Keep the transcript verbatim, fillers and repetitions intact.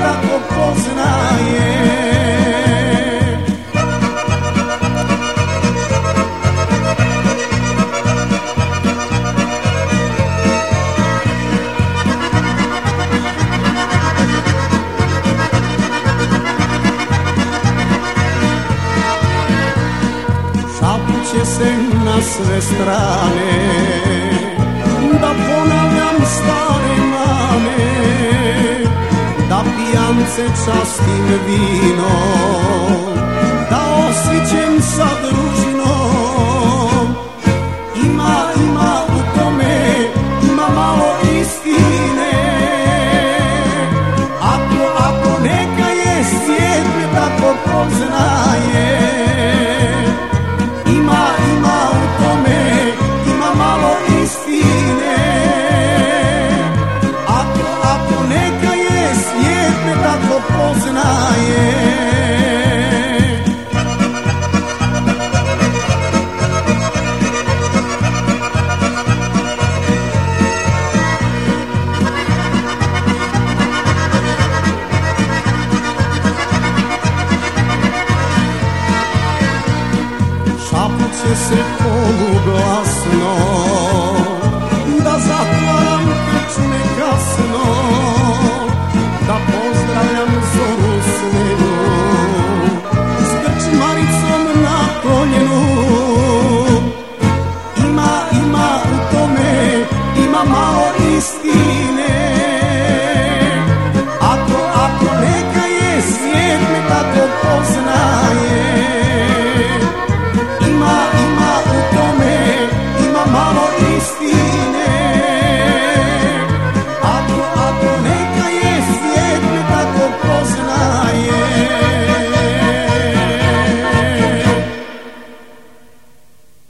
tako poznaje. Šapuće se na sve strane, da ponavljam stare mane, da pijance častim vinom, da osvićem sa družinom. Ima, ima u tome, ima malo istine. Ako, ako neka je svijet me tako poznaje. Ima, ima u tome, ima malo istine. Ako, ako neka je svijet me tako poznaje. Šapuće se po